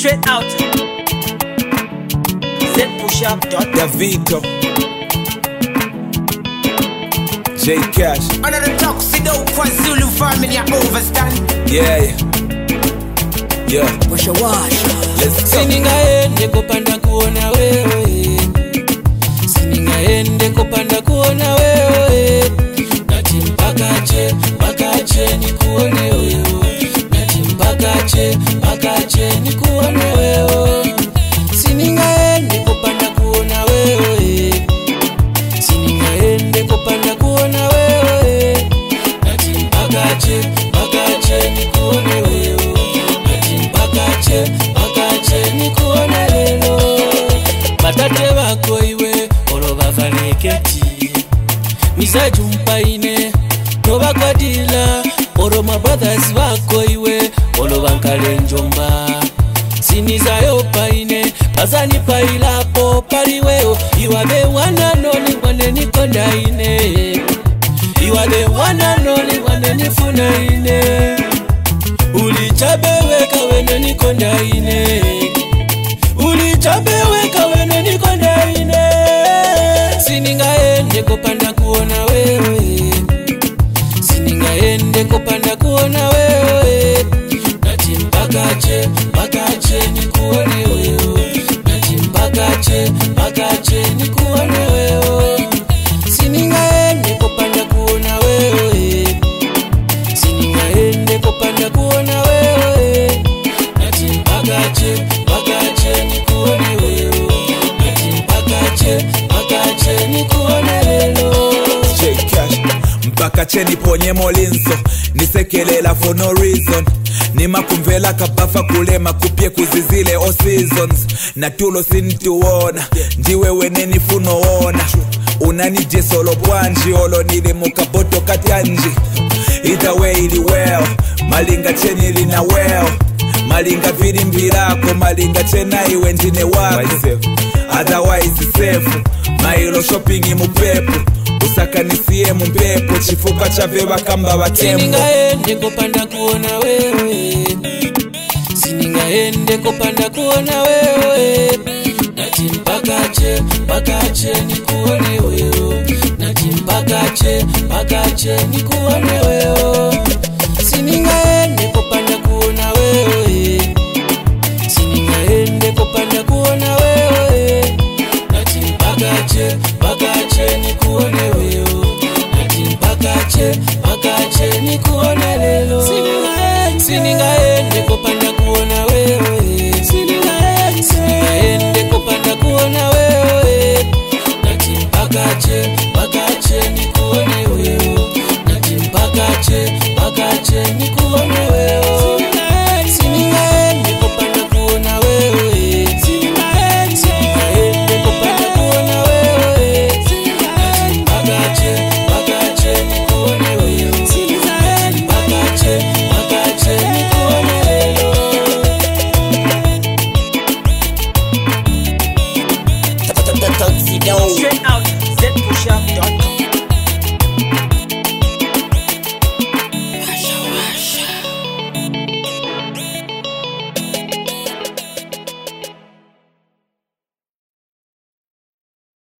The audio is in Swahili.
straight out. Z push up. Davito, J Cash. Another tuxedo kwa Zulu family ya overstand. Yeah. Washa washa. Let's go. Siningaende kopanda kuona wewe, siningaende kopanda kuona wewe, nati mpakache ni kuone wewe, nati mpakache ni kuone wewe. Siningaende kopanda kuona wewe, siningaende kopanda kuona wewe, nati mpakache ni kuone wewe, nati mpakache ni kuone lelo. Batate bako iwe oloba faneketi, misaju mpaine noba kwadila. Oro my brothers bako iwe oloba nkale njomba, sinizayo paine bazani pailapo paliweo. You are the one and only one nikondaine, you are the one and only one nifunaine. Ulichabeweka wene nikondaine, ulichabeweka wene nikondaine. Siningaende kopanda kuona wewe, siningaende kopanda kuona wewe, nati mpakache ni kuone wewe, nati mpakache ni kuone wewe. Siningaende kopanda kuona wewe, siningaende kopanda kuona wewe, nati mpakache ni kuone wewe, nati mpakache ni kuone lelo. J Cash. Mpakache niponye molinso, nisekelela for no reason. Nimakumvela kabafa kulema kupye kuzizile all seasons. Natulo sintuona, ndiwe wene nifunoona. Unanije solo bwanji, olo nili mukaboto katanji. Either way ili well, malinga cheni ili na well. Malinga vili mbirako, malinga chena iwe ndine wako. Otherwise safe, mailo shopping mupepu. Usakanisie mumpepo, chifupa chaveba kamba watembo. Siningaende kopanda kuona wewe, siningaende kopanda kuona wewe, nati mpakache ni kuone wewe, nati mpakache ni kuone wewe.